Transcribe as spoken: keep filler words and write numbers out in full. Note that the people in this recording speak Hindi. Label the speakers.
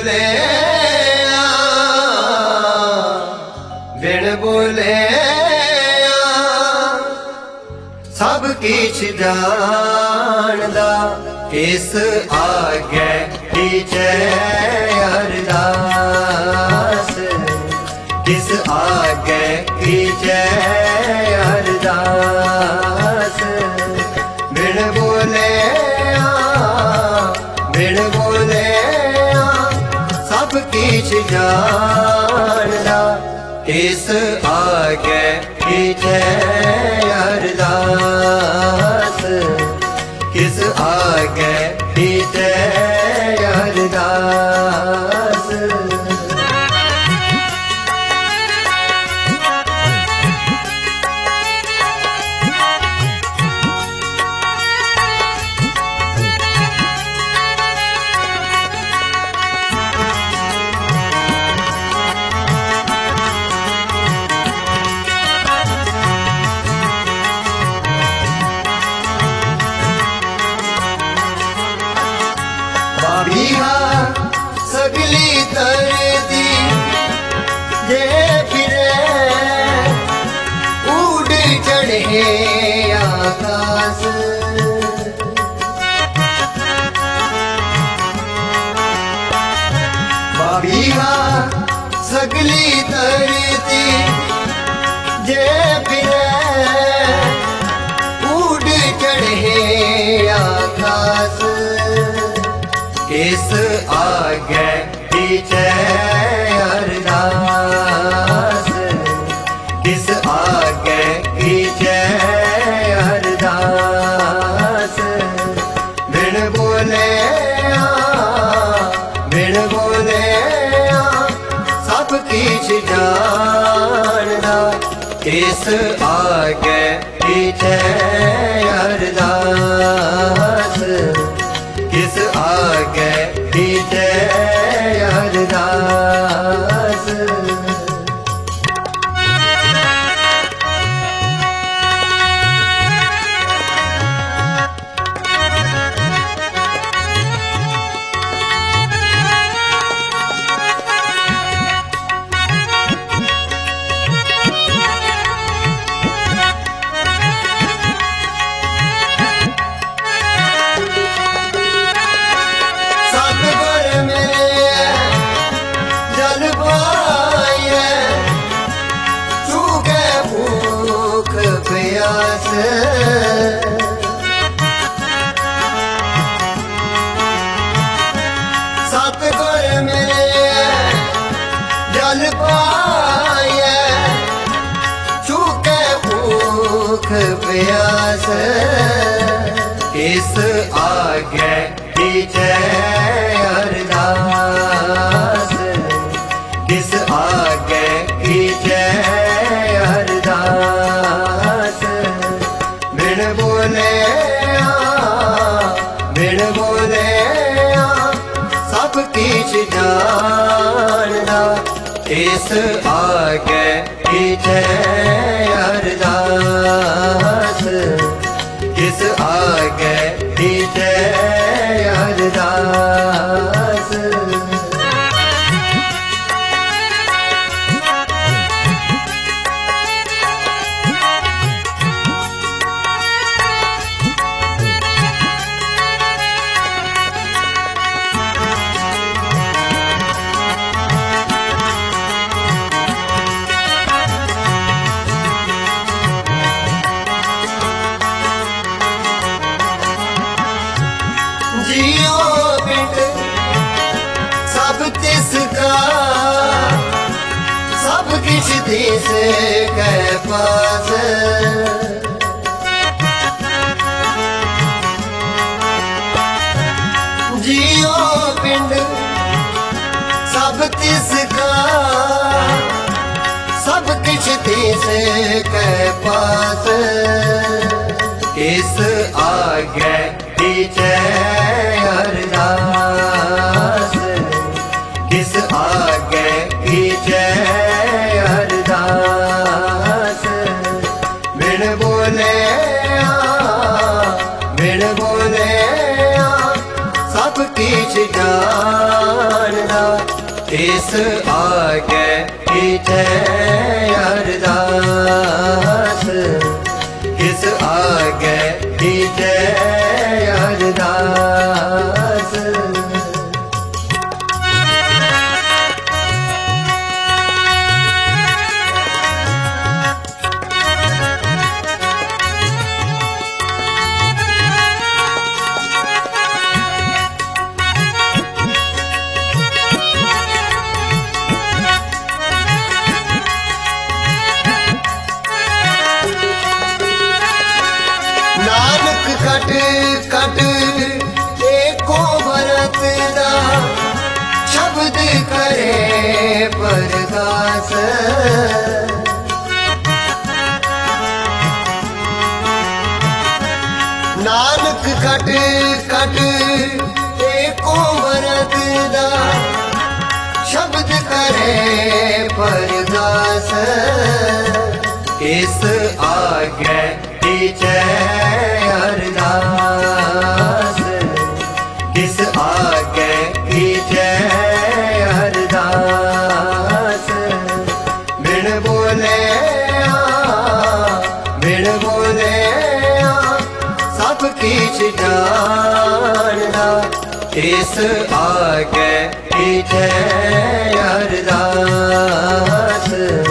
Speaker 1: बोले बिन बोले सब किछ जानदा किस आगे कीजे अरदास किस आगे कीजे अरदास बिन बोले बिन बोले सब किछ जानदा किस आगे कीजे अरदास किस आगे कीजे अरदास। सगली तरती जे फिरे उड़ चढ़े आकाश बाबिया सगली तरती जे फिरे उड़ चढ़े आकाश किस आगे कीजे अरदास किस आगे कीजे अरदास बिन बोले बिन बोले सब किछ जानदा किस आगे कीजे अरदास किस आगे कीजे अरदास। सतगुर मिले जल पाए चूके भूख प्यास किस आगे कीजे अरदास किस आगे कीजे अरदास बिन बोले बिन बोले सब किछ जानदा किस आगे कीजे अरदास किस आगे कीजे अरदास। जियो बिन सब तिसका सब किछ तिस के पास जियो बिन सब तिसका सब किछ तिस के पास किस आगे कीजे अरदास किस आगे कीजे अरदास बिन बोले बिन बोले सब किछ जानदा इस आगे कीजे अरदास, किस आगे कीजे अरदास। नानक कट कट एको भरत दा, शब्द करे परदास। नानक कट कट एको भरत दा, शब्द करे परदास। किस आगे कीजे अरदास, किस आगे कीजे अरदास। बिन बोले बिन बोले सब किछ जानदा, किस आगे कीजे अरदास।